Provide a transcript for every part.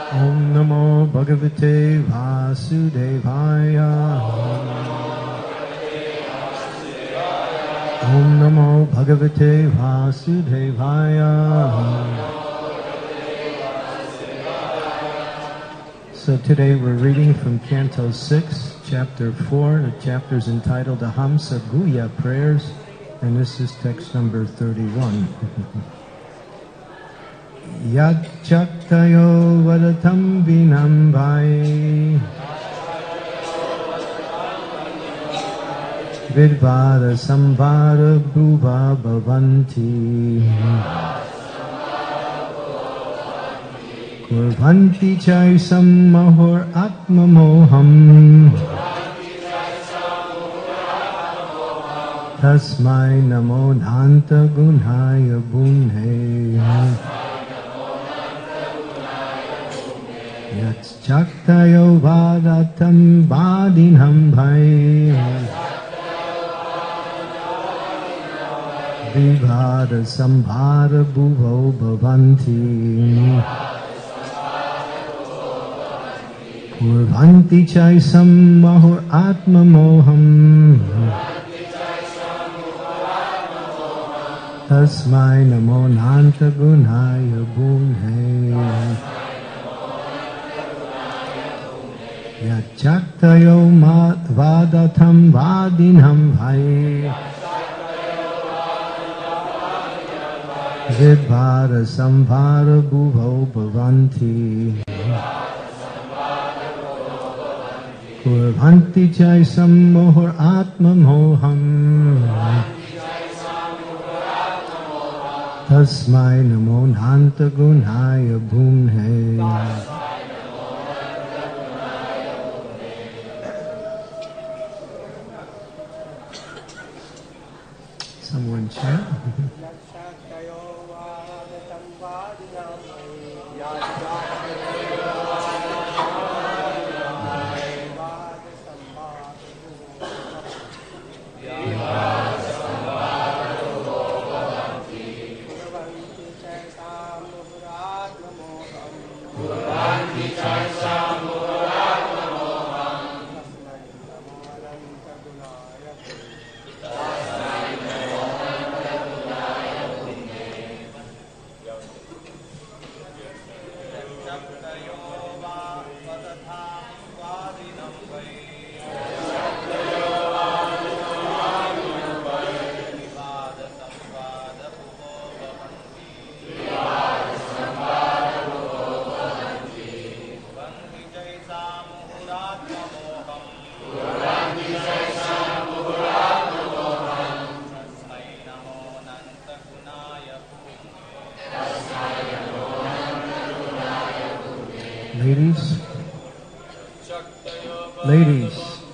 Om Namo Bhagavate Vasudevaya. Om Namo Bhagavate Vasudevaya. So today we're reading from Canto 6, Chapter 4. The chapter is entitled Ahamsa Guhya Prayers, and this is text number 31. Yad Chaktayo Vadatam Vinambai Vidvada Samvara Bhuva Bhavanti Kurvanti Chaisam Mahor Atmamoham Tasmai Namo Nanta Gunhaya Bunhe Yat Chaktayo Vadatam Vadinam Bhai Vivada Sambhara Bhuvo Bhavanti Purvanti Chaisam Mahur Atma Moham Tasmai Namo Nanta Gunhaya Bunhe Yat Chaktayo Vadatam Vadinam Bhai Vidvada Samvara Bhuvo Bhavanti Kurvanti Chaisam Mohor Atma Moham Tasmai Namo Nanta Gunhaya Bhunhe. Someone chant. Ladies.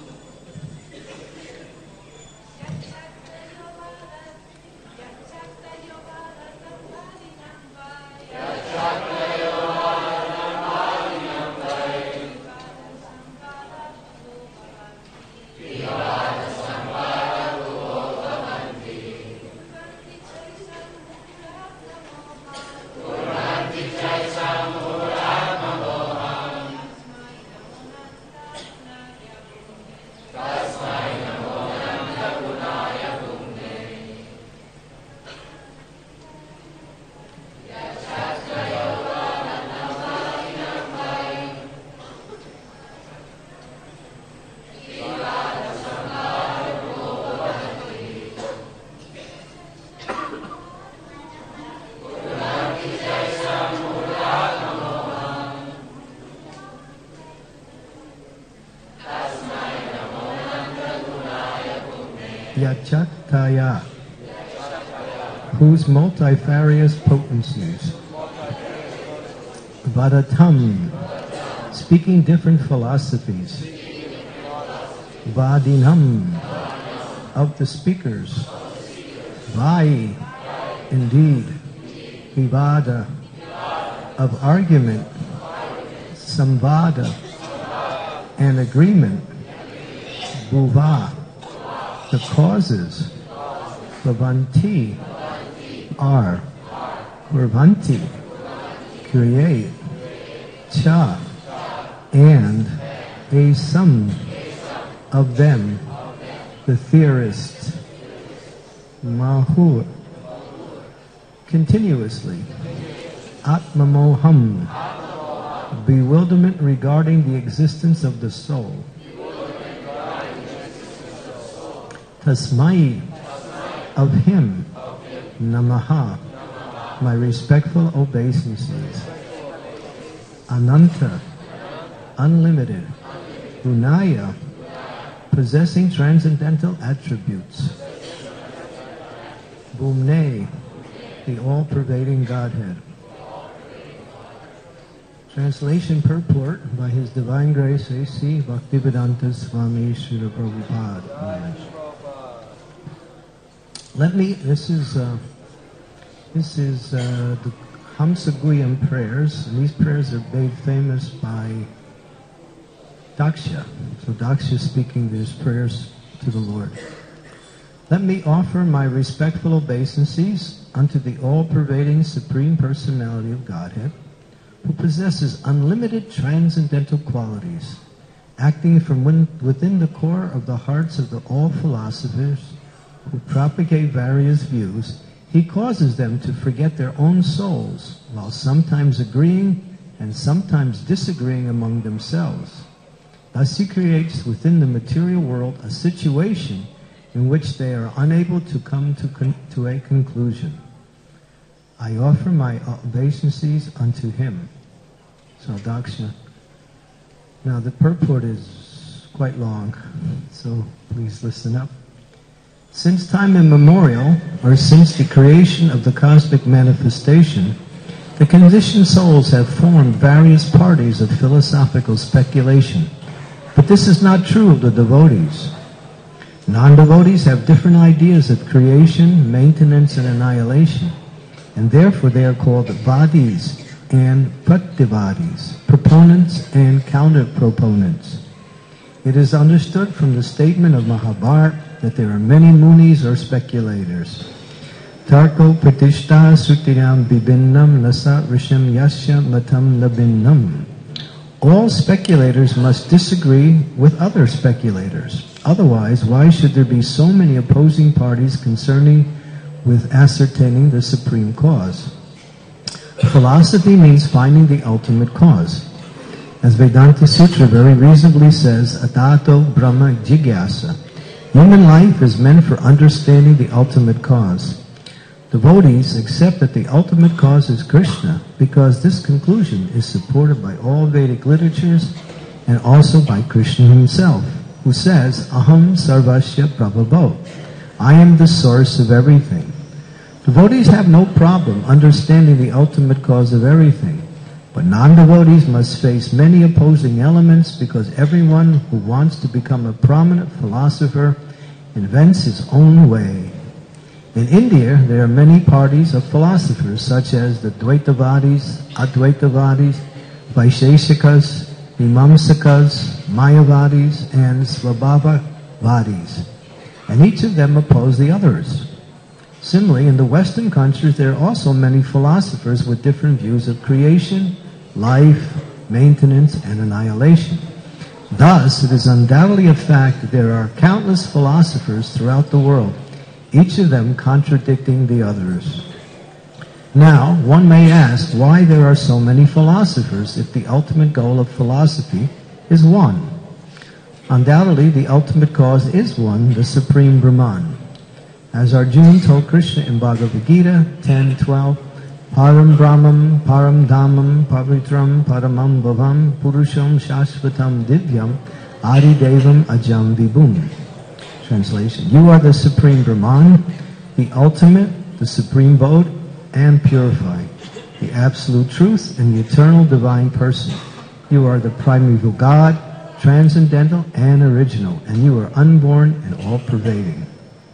Yachaktaya, whose multifarious potencies, Vadatam, speaking different philosophies, Vadinam, of the speakers, Vai, indeed, Vivada, of argument, Samvada, and agreement, Bhuva, the causes, Bhavanti, are, Kurvanti, create, cha, and a some of them, the theorists, mahur, continuously, atmamoham, bewilderment regarding the existence of the soul, tasmai, of him, namaha, my respectful obeisances, ananta, unlimited, unaya, possessing transcendental attributes, bhumne, the all-pervading Godhead. Translation purport by His Divine Grace A.C. Bhaktivedanta Swami Srila Prabhupada. This is the Hamsa Guhyam prayers, and these prayers are made famous by Daksha. So Daksha is speaking these prayers to the Lord. Let me offer my respectful obeisances unto the all-pervading Supreme Personality of Godhead, who possesses unlimited transcendental qualities, acting from within the core of the hearts of all philosophers who propagate various views. He causes them to forget their own souls, while sometimes agreeing and sometimes disagreeing among themselves. Thus he creates within the material world a situation in which they are unable to come to a conclusion. I offer my obeisances unto him. So Daksha. Now the purport is quite long, so please listen up. Since time immemorial, or since the creation of the cosmic manifestation, the conditioned souls have formed various parties of philosophical speculation. But this is not true of the devotees. Non-devotees have different ideas of creation, maintenance, and annihilation, and therefore they are called vadis and prativadis, proponents and counter-proponents. It is understood from the statement of Mahabharata that there are many munis or speculators. Tarko pratishta sutiram bibinnam nasa risham yasya matam nabinnam. All speculators must disagree with other speculators. Otherwise, why should there be so many opposing parties concerning with ascertaining the supreme cause? Philosophy means finding the ultimate cause. As Vedanta Sutra very reasonably says, Atato Brahma Jigyasa. Human life is meant for understanding the ultimate cause. Devotees accept that the ultimate cause is Krishna because this conclusion is supported by all Vedic literatures and also by Krishna himself, who says, Aham Sarvasya Prabhavo. I am the source of everything. Devotees have no problem understanding the ultimate cause of everything, but non-devotees must face many opposing elements because everyone who wants to become a prominent philosopher invents his own way. In India, there are many parties of philosophers such as the Dvaitavadis, Advaitavadis, Vaisheshikas, Mimamsakas, Mayavadis, and Svabhavavadis, and each of them oppose the others. Similarly, in the Western countries, there are also many philosophers with different views of creation, life, maintenance, and annihilation. Thus, it is undoubtedly a fact that there are countless philosophers throughout the world, each of them contradicting the others. Now, one may ask why there are so many philosophers if the ultimate goal of philosophy is one. Undoubtedly, the ultimate cause is one, the Supreme Brahman. As Arjuna told Krishna in Bhagavad Gita 10:12, Param Brahmam, Param Dhammam, Pavitram, Paramam Bhavam, Purusham Shashvatam Divyam, Adi Devam Ajam Vibhum. Translation: You are the Supreme Brahman, the ultimate, the Supreme Bodh, and purified, the Absolute Truth and the Eternal Divine Person. You are the primeval God, transcendental and original, and you are unborn and all-pervading.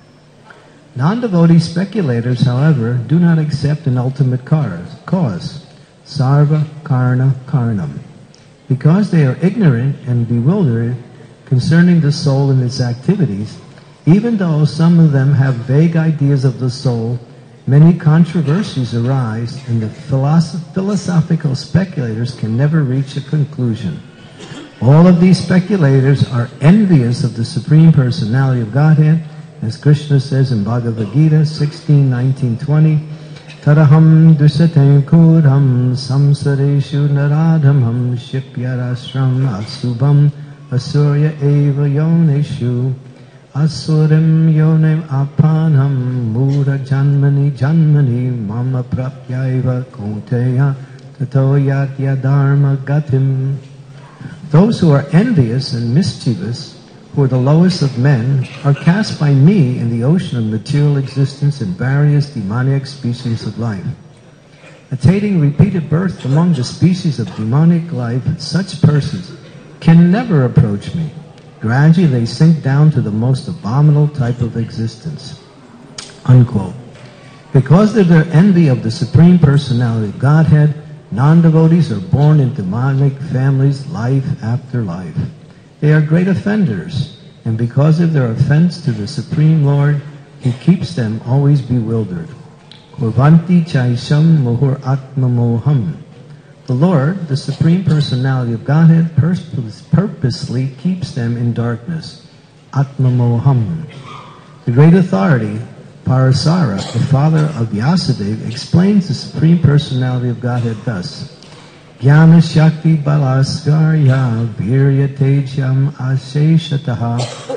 Non-devotee speculators, however, do not accept an ultimate cause, sarva karna karnam, because they are ignorant and bewildered concerning the soul and its activities. Even though some of them have vague ideas of the soul, Many controversies arise, and the philosophical speculators can never reach a conclusion. All of these speculators are envious of the Supreme Personality of Godhead, as Krishna says in Bhagavad Gita 16:19-20, Taraham dusatem kudham samsareshu naradhamam shipyarashram asubham asurya eva yoneshu asurim yonem apanam mura janmani mama prapyaiva konteya tato yatya dharma gatim. Those who are envious and mischievous, who are the lowest of men, are cast by me in the ocean of material existence in various demoniac species of life. Attaining repeated birth among the species of demonic life, such persons can never approach me. Gradually they sink down to the most abominable type of existence. Unquote. Because of their envy of the Supreme Personality of Godhead, non-devotees are born in demonic families life after life. They are great offenders, and because of their offense to the Supreme Lord, He keeps them always bewildered. Kurvanti chaisham mohur atmamoham. The Lord, the Supreme Personality of Godhead, purposely keeps them in darkness. Atmamoham. The great authority, Parasara, the father of Vyasadeva, explains the Supreme Personality of Godhead thus. Jnana Shakti Balaskarya Virya Tejam Asheshataha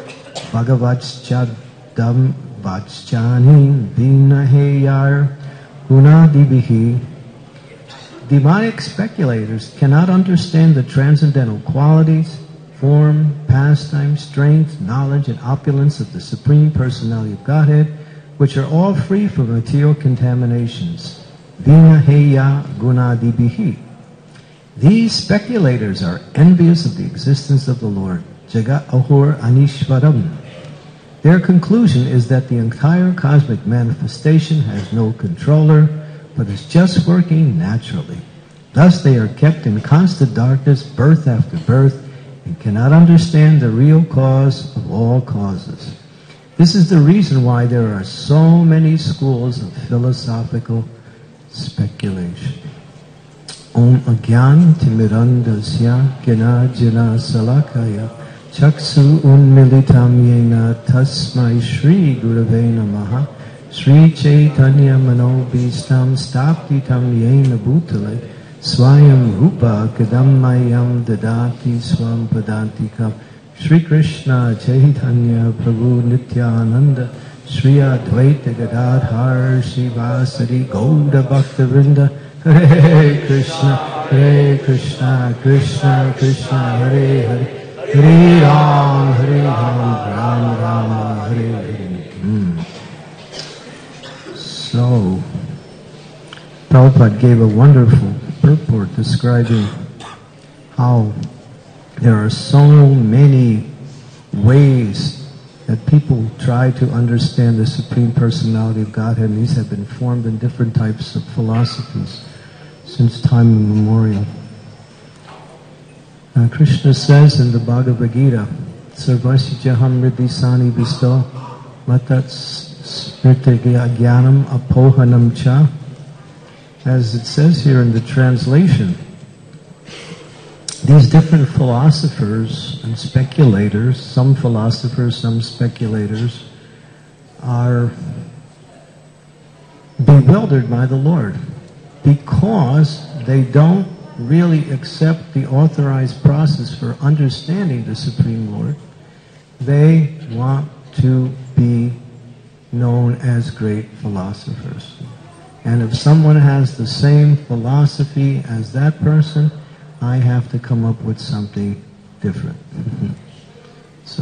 Bhagavatschadam Vachchani Vinaheyar Gunadibihi. Demonic speculators cannot understand the transcendental qualities, form, pastime, strength, knowledge, and opulence of the Supreme Personality of Godhead, which are all free from material contaminations. Vinaheya Gunadibihi. These speculators are envious of the existence of the Lord, Jagat Ahur Anishvaram. Their conclusion is that the entire cosmic manifestation has no controller, but is just working naturally. Thus they are kept in constant darkness, birth after birth, and cannot understand the real cause of all causes. This is the reason why there are so many schools of philosophical speculation. Om Agyan Timirandasya Gena Jana Salakaya Chaksu Unmilitam Yena Tasmai Shri Gurave Namaha Sri Chaitanya Manobhistam Staptitam Yena Bhutale Swayam Rupa Kadammayam Dadati Swam Padantikam Sri Krishna Chaitanya Prabhu Nityananda Sri Advaita Gadadhar Shivasari Gauda Bhaktivinoda Hare Krishna, Krishna Krishna, Hare Hare, Hare Ram, Ram Ram, Hare Hare. So, Prabhupada gave a wonderful purport describing how there are so many ways that people try to understand the Supreme Personality of Godhead, and these have been formed in different types of philosophies since time immemorial. Krishna says in the Bhagavad Gita, Sarvasya Jaham Ridhisani Visto Matat Smriti Apohanam Cha. As it says here in the translation, these different philosophers and speculators, some philosophers, some speculators, are bewildered by the Lord because they don't really accept the authorized process for understanding the Supreme Lord. They want to be known as great philosophers. And if someone has the same philosophy as that person, I have to come up with something different. So,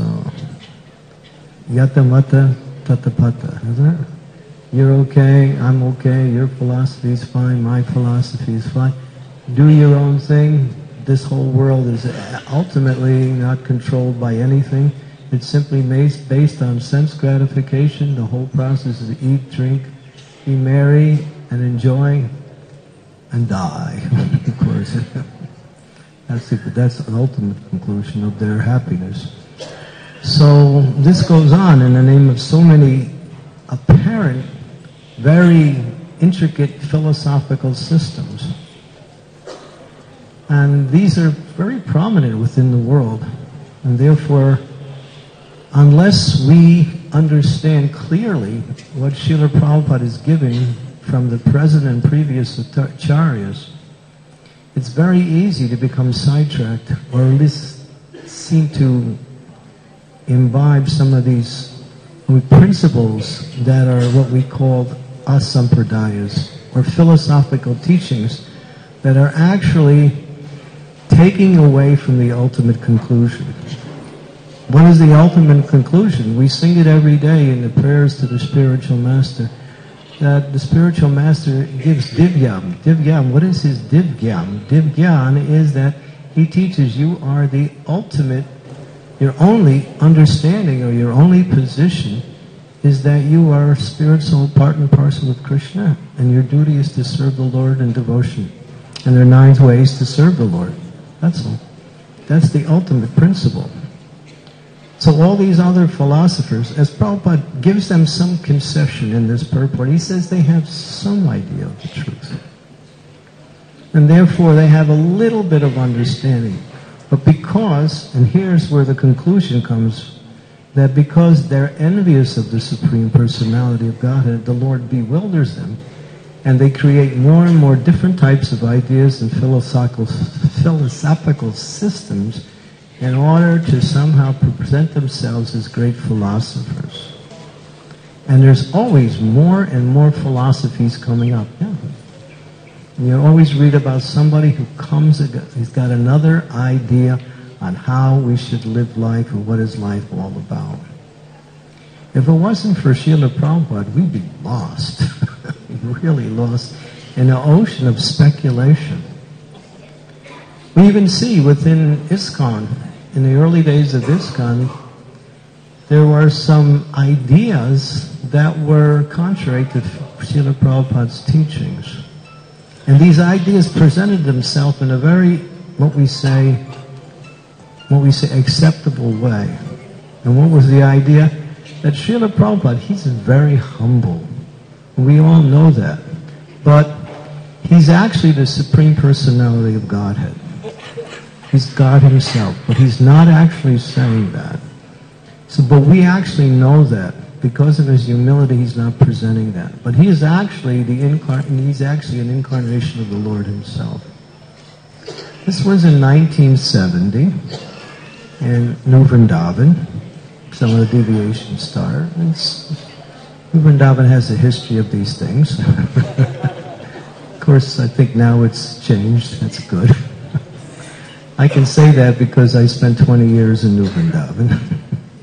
yata mata tatapata, isn't it? You're okay, I'm okay, your philosophy is fine, my philosophy is fine. Do your own thing. This whole world is ultimately not controlled by anything. It's simply based on sense gratification. The whole process is eat, drink, be merry, and enjoy, and die, of course. That's an ultimate conclusion of their happiness. So this goes on in the name of so many apparent very intricate philosophical systems. And these are very prominent within the world. And therefore, unless we understand clearly what Srila Prabhupada is giving from the present and previous acharyas, it's very easy to become sidetracked, or at least seem to imbibe some of these principles that are what we call asampradayas, or philosophical teachings that are actually taking away from the ultimate conclusion. What is the ultimate conclusion? We sing it every day in the prayers to the spiritual master, that the spiritual master gives divyam. Divyam, what is his divyam? Divyan is that he teaches you are the ultimate, your only understanding or your only position is that you are spirit, soul, part and parcel of Krishna, and your duty is to serve the Lord in devotion. And there are 9 ways to serve the Lord. That's all. That's the ultimate principle. So all these other philosophers, as Prabhupada gives them some concession in this purport, he says they have some idea of the truth. And therefore they have a little bit of understanding. But because, and here's where the conclusion comes, that because they're envious of the Supreme Personality of Godhead, the Lord bewilders them, and they create more and more different types of ideas and philosophical systems in order to somehow present themselves as great philosophers. And there's always more and more philosophies coming up. Yeah. You always read about somebody who he's got another idea on how we should live life or what is life all about. If it wasn't for Srila Prabhupada, we'd be lost, really lost in an ocean of speculation. We even see within ISKCON, in the early days of ISKCON, there were some ideas that were contrary to Srila Prabhupada's teachings. And these ideas presented themselves in a very, what we say, acceptable way. And what was the idea? That Srila Prabhupada, he's very humble. We all know that. But he's actually the Supreme Personality of Godhead. He's God himself. But he's not actually saying that. But we actually know that. Because of his humility, he's not presenting that. But he is actually he's actually an incarnation of the Lord himself. This was in 1970 in New Vrindavan. Some of the deviations started. New Vrindavan has a history of these things. Of course, I think now it's changed. That's good. I can say that because I spent 20 years in New Vrindavan.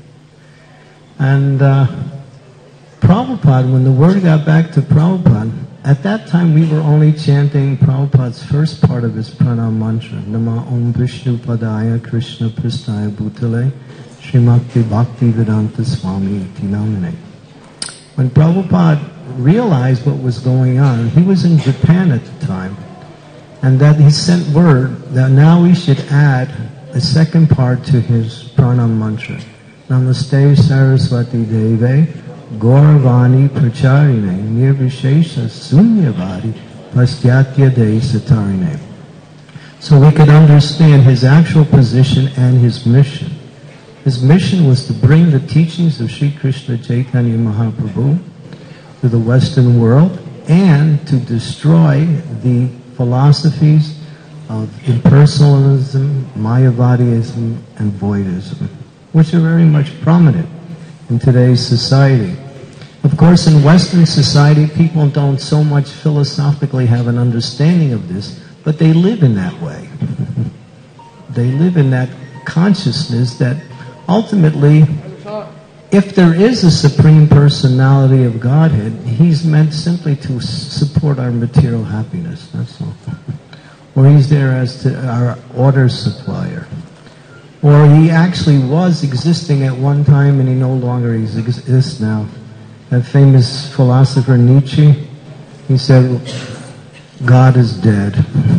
And Prabhupada, when the word got back to Prabhupada, at that time we were only chanting Prabhupada's first part of his pranam mantra, Nama Om Vishnu Padaya Krishna Prasthaya Bhutale Srimakti Bhakti Vedanta Swami Iti Namine. When Prabhupada realized what was going on, he was in Japan at the time, and that he sent word that now we should add a second part to his pranam mantra. Namaste Saraswati Deve Gauravani Pracharine Nirvishesha Sunyavadi Pastyatya De Satarine. So we could understand his actual position and his mission. His mission was to bring the teachings of Sri Krishna Chaitanya Mahaprabhu to the Western world and to destroy the philosophies of impersonalism, Mayavadism, and Voidism, which are very much prominent in today's society. Of course, in Western society, people don't so much philosophically have an understanding of this, but they live in that way. They live in that consciousness that ultimately, if there is a Supreme Personality of Godhead, he's meant simply to support our material happiness, that's all. Or he's there as our order supplier. Or he actually was existing at one time and he no longer exists now. That famous philosopher Nietzsche, he said, God is dead.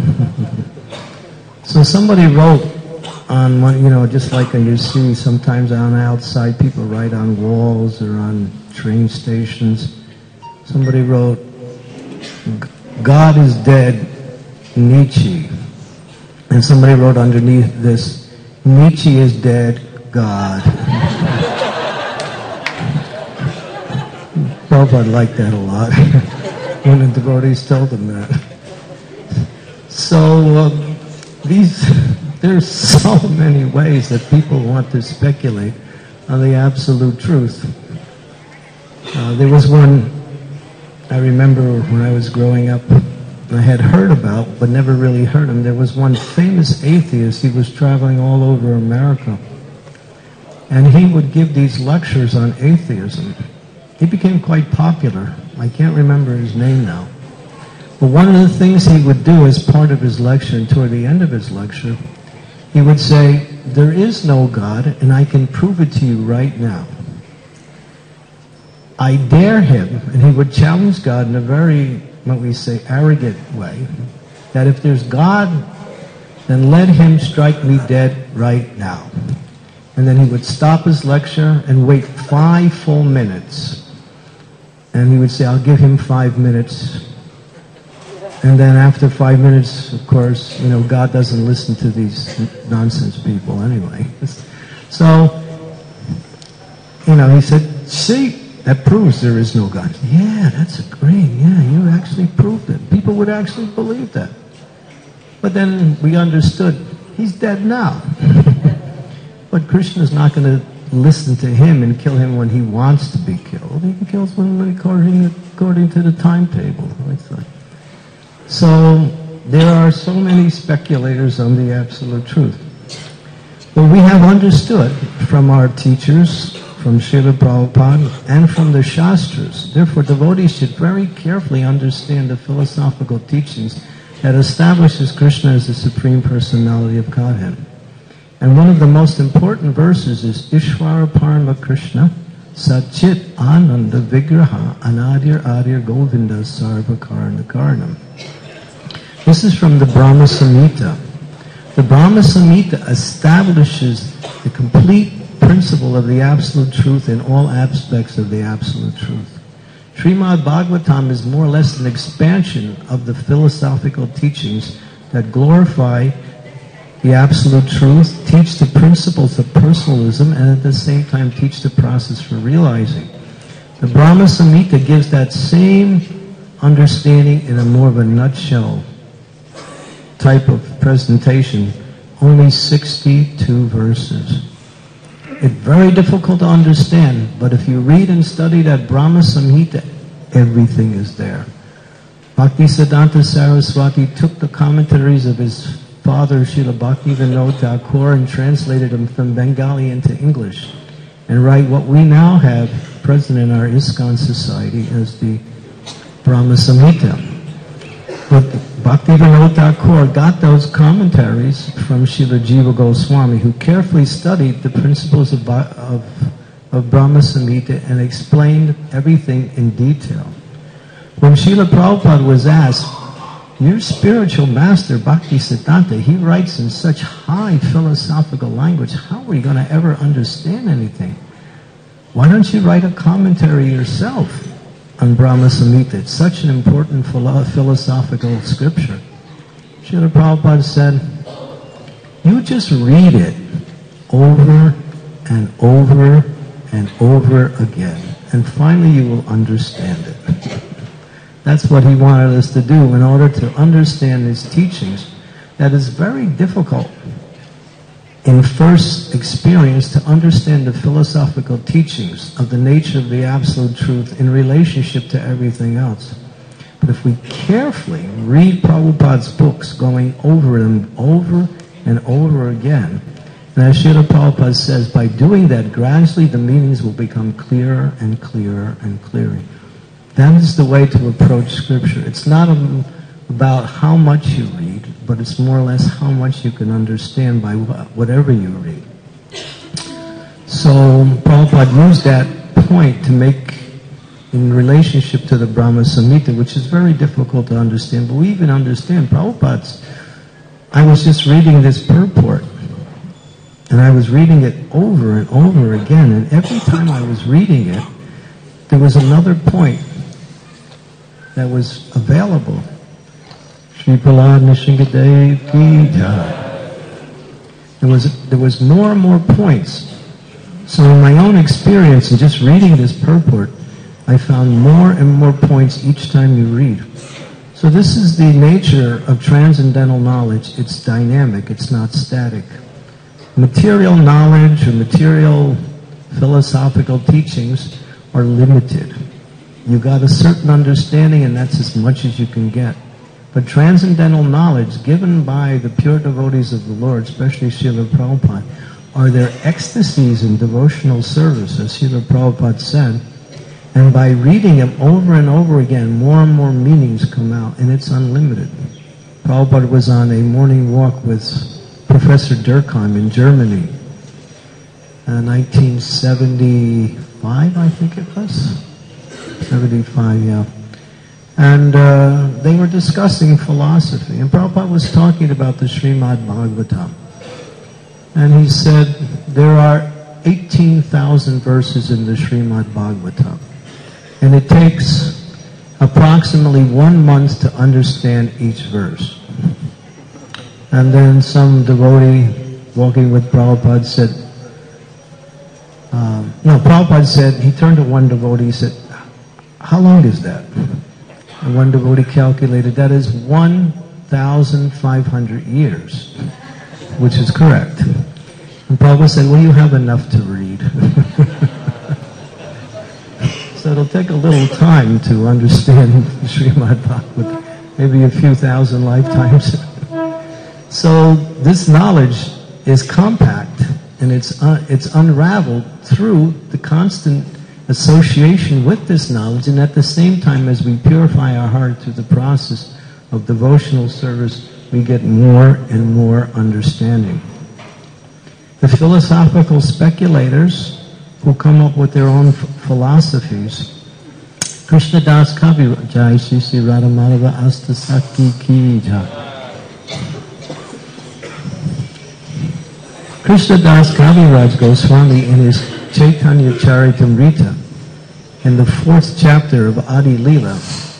So somebody wrote on one, just like you see sometimes on outside, people write on walls or on train stations. Somebody wrote, God is dead, Nietzsche. And somebody wrote underneath this, Nietzsche is dead, God. Prabhupada liked that a lot when the devotees told him that. So there's so many ways that people want to speculate on the absolute truth. There was one I remember when I was growing up, I had heard about, but never really heard him. There was one famous atheist. He was traveling all over America. And he would give these lectures on atheism. He became quite popular. I can't remember his name now. But one of the things he would do as part of his lecture, and toward the end of his lecture, he would say, there is no God, and I can prove it to you right now. I dare him, and he would challenge God in a very, what we say, arrogant way, that if there's God, then let him strike me dead right now. And then he would stop his lecture and wait 5 full minutes. And he would say, I'll give him 5 minutes. And then after 5 minutes, of course, God doesn't listen to these nonsense people anyway. So, he said, see, that proves there is no God. Yeah, that's great. Yeah, you actually proved it. People would actually believe that. But then we understood, he's dead now. But Krishna's not going to listen to him and kill him when he wants to be killed. He kills him according to the timetable. So there are so many speculators on the absolute truth. But we have understood from our teachers, from Srila Prabhupada, and from the Shastras. Therefore, devotees should very carefully understand the philosophical teachings that establishes Krishna as the Supreme Personality of Godhead. And one of the most important verses is Ishvara Parama Krishna Satchit Ananda Vigraha Anadir Adir Govinda Sarva Karna Karnam. This is from the Brahma Samhita. The Brahma Samhita establishes the complete principle of the absolute truth in all aspects of the absolute truth. Srimad Bhagavatam is more or less an expansion of the philosophical teachings that glorify the absolute truth, teach the principles of personalism, and at the same time teach the process for realizing. The Brahma Samhita gives that same understanding in a more of a nutshell type of presentation, only 62 verses. It's very difficult to understand, but if you read and study that Brahma Samhita, everything is there. Bhaktisiddhanta Saraswati took the commentaries of his father, Srila Bhaktivinoda Thakur, and translated them from Bengali into English, and write what we now have present in our ISKCON society as the Brahma Samhita. But Bhaktivinoda Thakur got those commentaries from Srila Jiva Goswami, who carefully studied the principles of Brahma Samhita and explained everything in detail. When Srila Prabhupada was asked, your spiritual master, Bhaktisiddhanta, he writes in such high philosophical language, how are we going to ever understand anything? Why don't you write a commentary yourself on Brahma Samhita? It's such an important philosophical scripture. Srila Prabhupada said, you just read it over and over and over again, and finally you will understand it. That's what he wanted us to do in order to understand his teachings. That is very difficult in first experience to understand the philosophical teachings of the nature of the absolute truth in relationship to everything else. But if we carefully read Prabhupada's books, going over them over and over again, and as Srila Prabhupada says, by doing that, gradually the meanings will become clearer and clearer and clearer. That is the way to approach Scripture. It's not about how much you read, but it's more or less how much you can understand by whatever you read. So Prabhupada used that point to make, in relationship to the Brahma Samhita, which is very difficult to understand, but we even understand Prabhupada's. I was just reading this purport, and I was reading it over and over again, and every time I was reading it, there was another point that was available. Shri Prahlad Nrsingadev Ki Jai. There was more and more points. So in my own experience, in just reading this purport, I found more and more points each time you read. So this is the nature of transcendental knowledge. It's dynamic, it's not static. Material knowledge or material philosophical teachings are limited. You got a certain understanding and that's as much as you can get. But transcendental knowledge given by the pure devotees of the Lord, especially Srila Prabhupada, are their ecstasies in devotional service, as Srila Prabhupada said. And by reading them over and over again, more and more meanings come out, and it's unlimited. Prabhupada was on a morning walk with Professor Durkheim in Germany, 1975, I think it was. 75, yeah. And they were discussing philosophy, and Prabhupada was talking about the Srimad Bhagavatam. And he said, there are 18,000 verses in the Srimad Bhagavatam. And it takes approximately 1 month to understand each verse. And then some devotee walking with Prabhupada said, Prabhupada said, he turned to one devotee, he said, how long is that? And one devotee calculated, that is 1,500 years, which is correct. And Prabhupada said, well, you have enough to read. So it'll take a little time to understand Srimad Bhagavatam, maybe a few thousand lifetimes. So this knowledge is compact, and it's unraveled through the constant association with this knowledge, and at the same time as we purify our heart through the process of devotional service, we get more and more understanding. The philosophical speculators who come up with their own philosophies, Krishnadas Kaviraj, Jai Shri Shri Radha Madhava Astasaki Ki Jai. Krishnadas Kaviraj Goswami in his Chaitanya Charitamrita, in the 4th chapter of Adi Leela,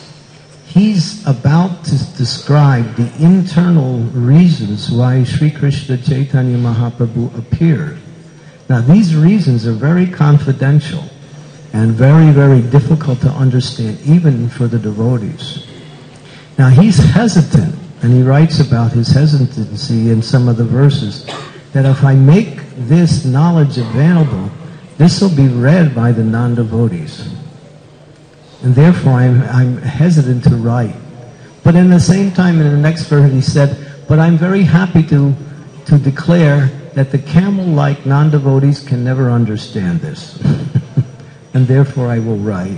he's about to describe the internal reasons why Sri Krishna Chaitanya Mahaprabhu appeared. Now these reasons are very confidential and very, very difficult to understand, even for the devotees. Now he's hesitant, and he writes about his hesitancy in some of the verses, that if I make this knowledge available, this will be read by the non-devotees. And therefore I'm hesitant to write. But in the same time, in the next verse he said, but I'm very happy to declare that the camel-like non-devotees can never understand this. And therefore I will write.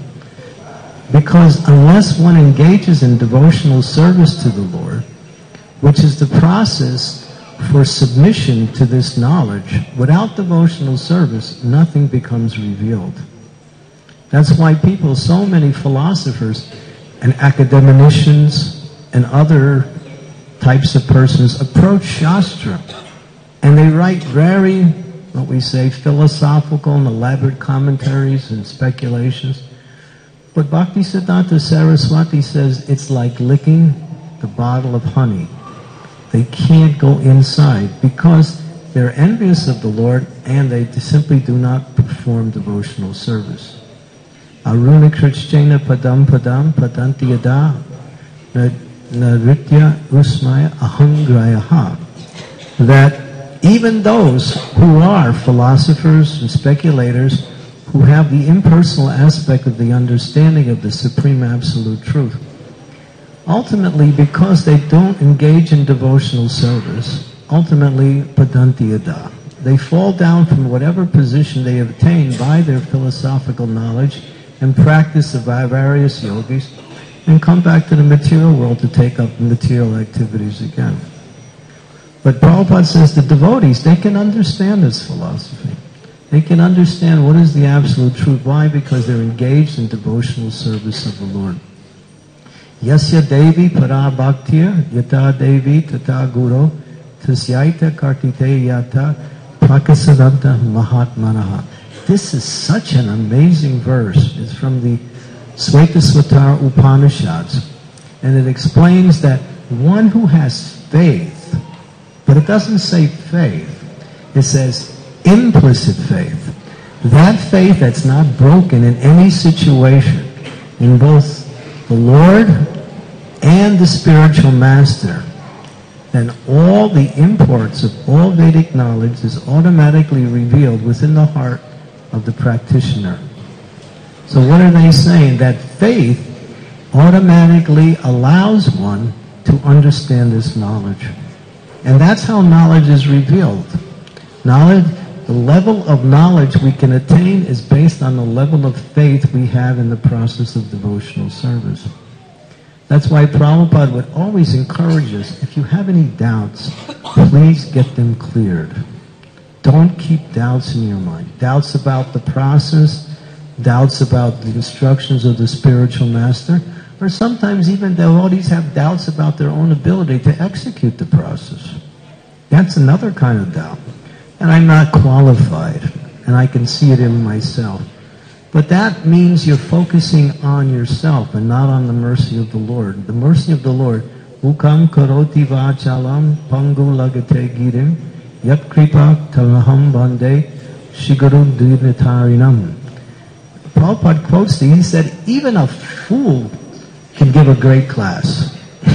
Because unless one engages in devotional service to the Lord, which is the process for submission to this knowledge, without devotional service, nothing becomes revealed. That's why people, so many philosophers and academicians and other types of persons approach Shastra, and they write very, what we say, philosophical and elaborate commentaries and speculations. But Bhaktisiddhanta Saraswati says it's like licking the bottle of honey. They can't go inside because they're envious of the Lord and they simply do not perform devotional service. Aruna Krishchena padam padam padanti yada naritya usmaya ahangrayaha. That even those who are philosophers and speculators who have the impersonal aspect of the understanding of the Supreme Absolute Truth, ultimately, because they don't engage in devotional service, ultimately, padanti yada. They fall down from whatever position they have attained by their philosophical knowledge and practice of various yogis, and come back to the material world to take up material activities again. But Prabhupada says the devotees, they can understand this philosophy. They can understand what is the absolute truth. Why? Because they're engaged in devotional service of the Lord. Yasya Devi para bhaktir yata Devi tata guru tasyaita kartite yata prakasadanta mahatmanaha. This is such an amazing verse. It's from the Svetasvatara Upanishads, and it explains that one who has faith, but it doesn't say faith, it says implicit faith. That faith that's not broken in any situation, in both the Lord and the spiritual master, then all the imports of all Vedic knowledge is automatically revealed within the heart of the practitioner. So what are they saying? That faith automatically allows one to understand this knowledge. And that's how knowledge is revealed. Knowledge, the level of knowledge we can attain is based on the level of faith we have in the process of devotional service. That's why Prabhupada would always encourage us, if you have any doubts, please get them cleared. Don't keep doubts in your mind. Doubts about the process, doubts about the instructions of the spiritual master, or sometimes even devotees have doubts about their own ability to execute the process. That's another kind of doubt. And I'm not qualified, and I can see it in myself. But that means you're focusing on yourself and not on the mercy of the Lord. The mercy of the Lord, Ukam karoti vachalam pangu lagate girim yat kripa talaham bande shigaru dinatarinam. Prabhupada quotes these. He said, even a fool can give a great class.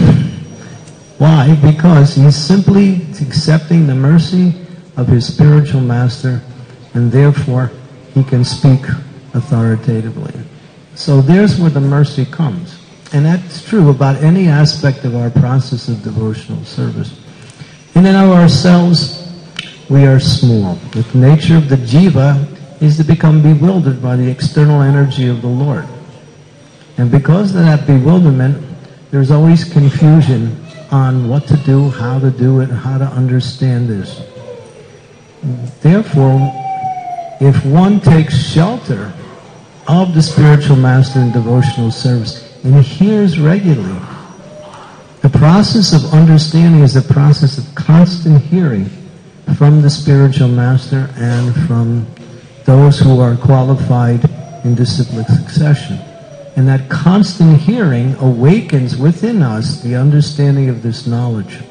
Why? Because he's simply accepting the mercy of his spiritual master, and therefore he can speak authoritatively. So there's where the mercy comes. And that's true about any aspect of our process of devotional service. In and of ourselves, we are small. The nature of the jiva is to become bewildered by the external energy of the Lord. And because of that bewilderment, there's always confusion on what to do, how to do it, how to understand this. Therefore, if one takes shelter of the spiritual master in devotional service and hears regularly, the process of understanding is a process of constant hearing from the spiritual master and from those who are qualified in disciplic succession. And that constant hearing awakens within us the understanding of this knowledge.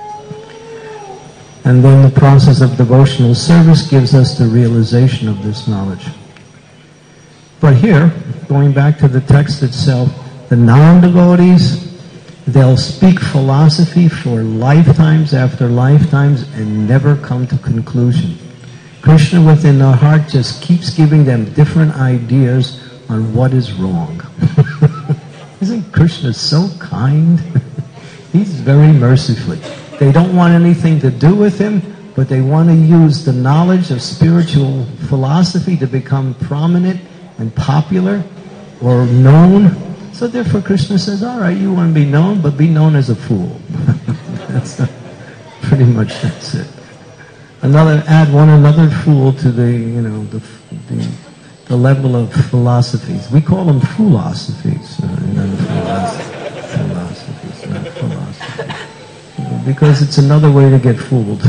And then the process of devotional service gives us the realization of this knowledge. But here, going back to the text itself, the non-devotees, they'll speak philosophy for lifetimes after lifetimes and never come to conclusion. Krishna within their heart just keeps giving them different ideas on what is wrong. Isn't Krishna so kind? He's very mercifully. They don't want anything to do with him, but they want to use the knowledge of spiritual philosophy to become prominent and popular or known. So therefore Krishna says, all right, you want to be known, but be known as a fool. Pretty much that's it. Add another fool to the level of philosophies. We call them philosophies, not philosophies. Because it's another way to get fooled.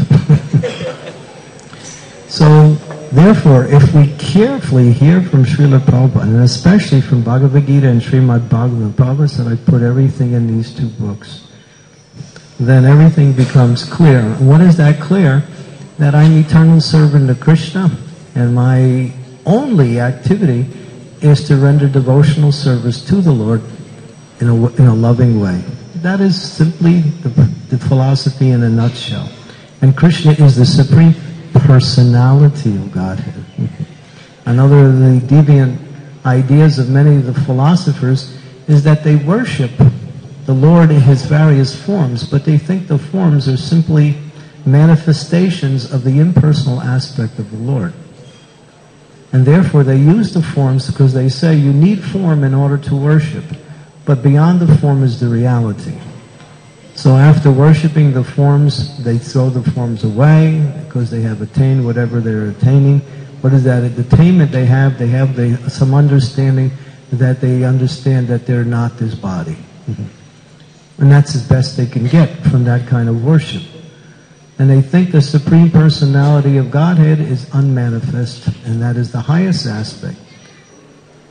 So, therefore, if we carefully hear from Srila Prabhupada, and especially from Bhagavad Gita and Srimad Bhagavatam, Prabhupada said, I put everything in these two books, then everything becomes clear. And what is that clear? That I'm eternal servant of Krishna, and my only activity is to render devotional service to the Lord in a loving way. That is simply the philosophy in a nutshell. And Krishna is the supreme personality of Godhead. Another of the deviant ideas of many of the philosophers is that they worship the Lord in his various forms, but they think the forms are simply manifestations of the impersonal aspect of the Lord. And therefore they use the forms because they say you need form in order to worship, but beyond the form is the reality. So after worshiping the forms, they throw the forms away because they have attained whatever they're attaining. What is that attainment they have? They have some understanding that they understand that they're not this body. And that's as best they can get from that kind of worship. And they think the Supreme Personality of Godhead is unmanifest, and that is the highest aspect. But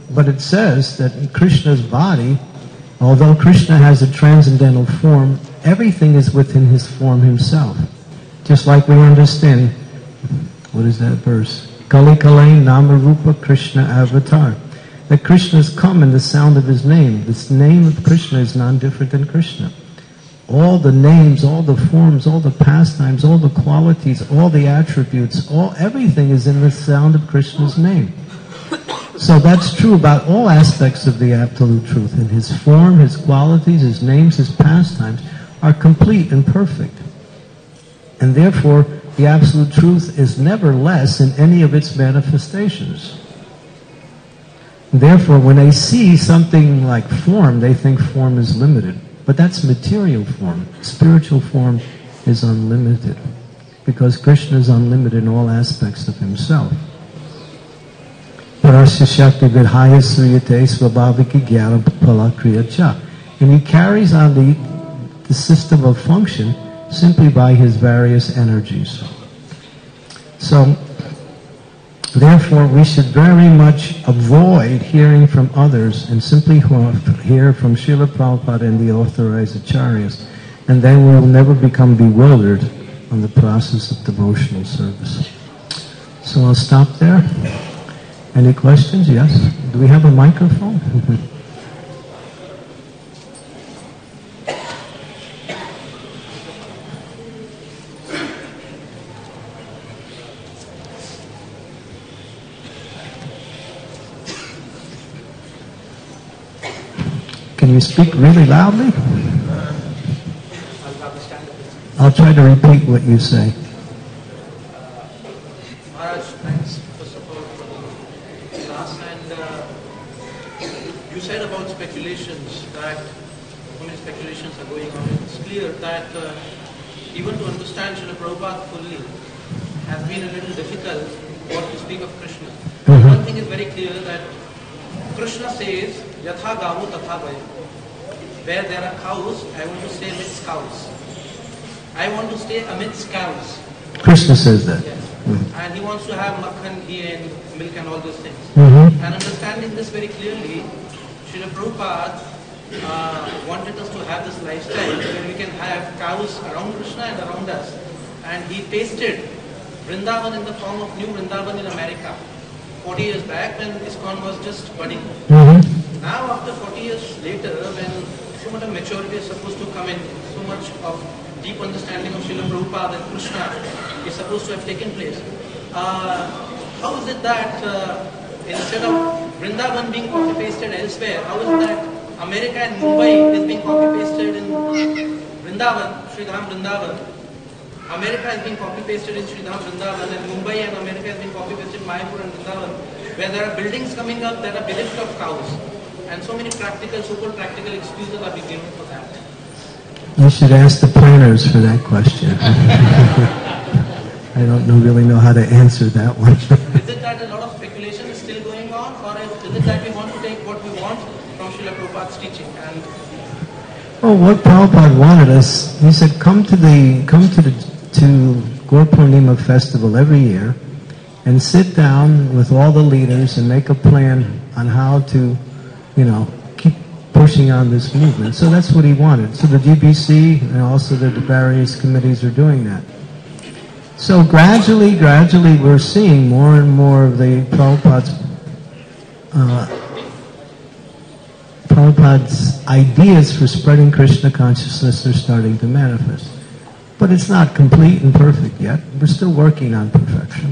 but it says that in Krishna's body, although Krishna has a transcendental form, everything is within his form himself. Just like we understand, what is that verse? Kali Kalain Nama Rupa Krishna Avatar. That Krishna has come in the sound of his name. This name of Krishna is non-different than Krishna. All the names, all the forms, all the pastimes, all the qualities, all the attributes, everything is in the sound of Krishna's name. So that's true about all aspects of the Absolute Truth. And his form, his qualities, his names, his pastimes are complete and perfect. And therefore, the Absolute Truth is never less in any of its manifestations. Therefore, when they see something like form, they think form is limited. But that's material form. Spiritual form is unlimited. Because Krishna is unlimited in all aspects of himself. Parasya Shakti Vidhaya Sriyate Svabhaviki Gyana Pala Kriya Cha. And he carries on the system of function simply by his various energies. So, therefore, we should very much avoid hearing from others and simply hear from Srila Prabhupada and the authorized acharyas, and then we will never become bewildered on the process of devotional service. So I'll stop there. Any questions? Yes? Do we have a microphone? Can you speak really loudly? I'll try to repeat what you say. Maharaj, thanks first of all for the class. And you said about speculations, that so many speculations are going on. It's clear that even to understand Srila Prabhupada fully has been a little difficult what to speak of Krishna. One thing is very clear, that Krishna says, Yatha Gavo Tatha Gaya. Where there are cows, I want to stay amidst cows. I want to stay amidst cows. Krishna says that. Yes. And he wants to have makhan, ghee and milk and all those things. Mm-hmm. And understanding this very clearly, Srila Prabhupada wanted us to have this lifestyle where we can have cows around Krishna and around us. And he tasted Vrindavan in the form of New Vrindavan in America 40 years back when ISKCON was just budding. Mm-hmm. Now after 40 years later, when so much of maturity is supposed to come in, so much of deep understanding of Srila Prabhupada and Krishna is supposed to have taken place, how is it that instead of Vrindavan being copy-pasted elsewhere, how is it that America and Mumbai is being copy-pasted in Vrindavan, Sri Dham Vrindavan? America has been copy-pasted in Sri Dham Vrindavan, and Mumbai and America has been copy-pasted in Mayapur and Vrindavan, where there are buildings coming up that are bereft of cows. And so many practical, so-called practical excuses are being given for that. You should ask the planners for that question. I don't really know how to answer that one. Is it that a lot of speculation is still going on, or is it that we want to take what we want from Srila Prabhupada's teaching? And what Prabhupada wanted us, he said, come to Gaur Purnima festival every year and sit down with all the leaders and make a plan on how to keep pushing on this movement. So that's what he wanted. So the GBC and also the various committees are doing that. So gradually we're seeing more and more of the Prabhupada's ideas for spreading Krishna consciousness are starting to manifest. But it's not complete and perfect yet. We're still working on perfection.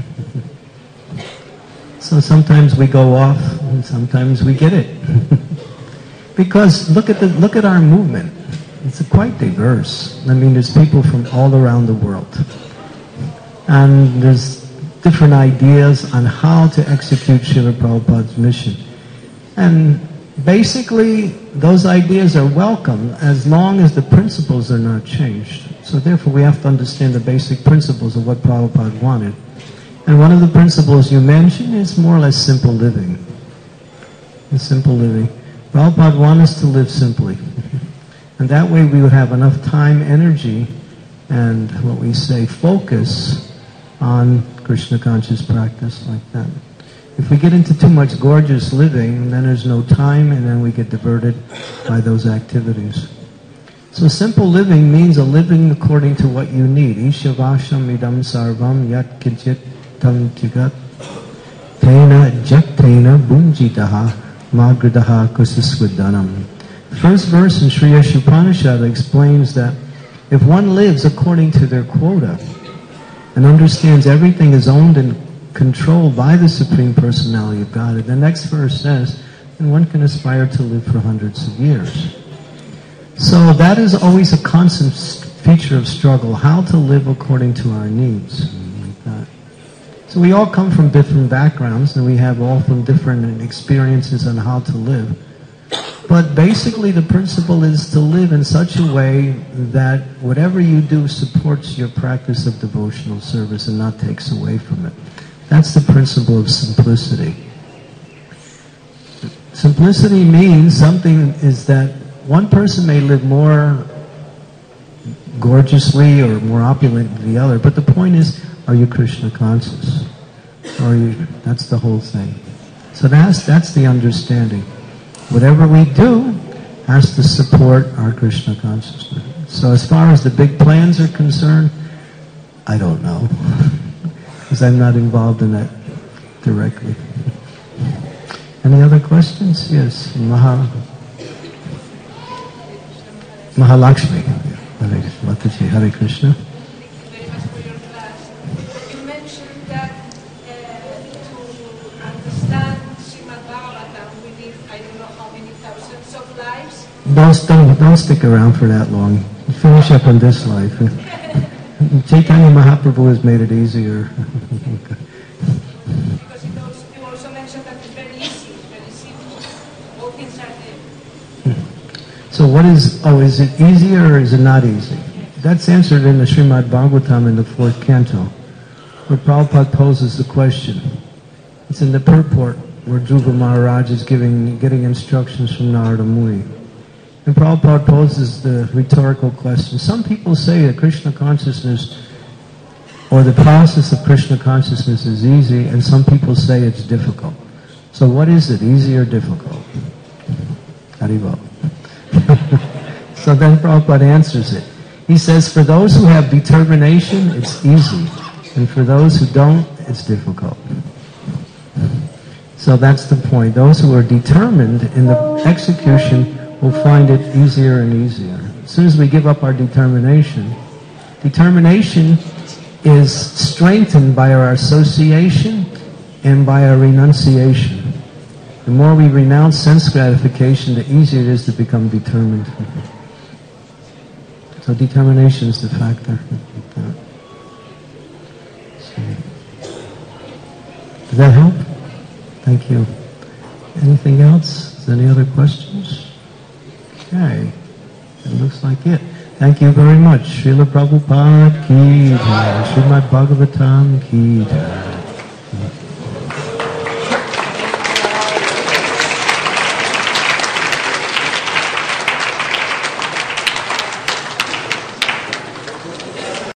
So sometimes we go off and sometimes we get it. Because look at our movement. It's quite diverse. I mean, there's people from all around the world. And there's different ideas on how to execute Srila Prabhupada's mission. And basically, those ideas are welcome as long as the principles are not changed. So therefore, we have to understand the basic principles of what Prabhupada wanted. And one of the principles you mentioned is more or less simple living. Simple living. Prabhupada wanted us to live simply. And that way we would have enough time, energy, and focus on Krishna conscious practice like that. If we get into too much gorgeous living, then there's no time, and then we get diverted by those activities. So simple living means a living according to what you need. Ishavasham idam sarvam yat kinchit tam tigat tena jaktena bunjitaha magridaha kusasvidanam. First verse in Sri Upanishad explains that if one lives according to their quota and understands everything is owned and controlled by the Supreme Personality of Godhead, the next verse says, and one can aspire to live for hundreds of years. So that is always a constant feature of struggle, how to live according to our needs. Like that. So we all come from different backgrounds, and we have all from different experiences on how to live. But basically the principle is to live in such a way that whatever you do supports your practice of devotional service and not takes away from it. That's the principle of simplicity. Simplicity means something is that one person may live more gorgeously or more opulent than the other, but the point is, are you Krishna conscious? That's the whole thing. So that's the understanding. Whatever we do has to support our Krishna consciousness. So as far as the big plans are concerned, I don't know, because I'm not involved in that directly. Any other questions? Yes, Mahalakshmi. Mataji, Hare Krishna. Thank you very much for your class. You mentioned that to understand Srimad Bhagavatam, we need, I don't know how many thousands of lives. Don't stick around for that long. Finish up on this life. Chaitanya Mahaprabhu has made it easier. Because you also mentioned that it's very easy, very simple. All things are there. So is it easier or is it not easy? That's answered in the Srimad Bhagavatam in the 4th canto, where Prabhupada poses the question. It's in the purport where Dhruva Maharaj is getting instructions from Narada Muni. And Prabhupada poses the rhetorical question. Some people say that Krishna consciousness or the process of Krishna consciousness is easy, and some people say it's difficult. So what is it, easy or difficult? Haribol. So then Prabhupada answers it. He says, for those who have determination, it's easy. And for those who don't, it's difficult. So that's the point. Those who are determined in the execution will find it easier and easier. As soon as we give up our determination is strengthened by our association and by our renunciation. The more we renounce sense gratification, the easier it is to become determined. So determination is the factor. Does that help? Thank you. Anything else? Is there any other questions? Okay. It looks like it. Thank you very much. Srila Prabhupada ki jai. Srimad Bhagavatam ki jai.